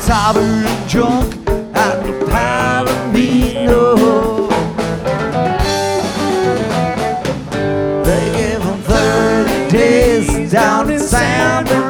sober and drunk at the Palomino. They give him 30 days down in San Bernardino.